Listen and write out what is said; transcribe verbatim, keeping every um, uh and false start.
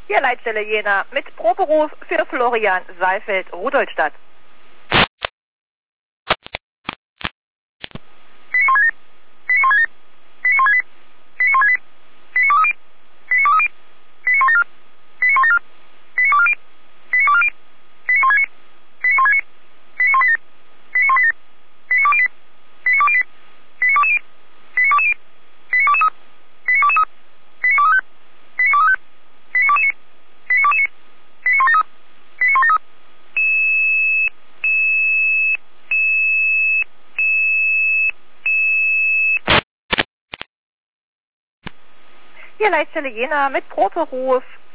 Hier Leitstelle Jena mit Proberuf für Florian Seifeld, Rudolstadt. Hier Leitstelle Jena mit Proberuf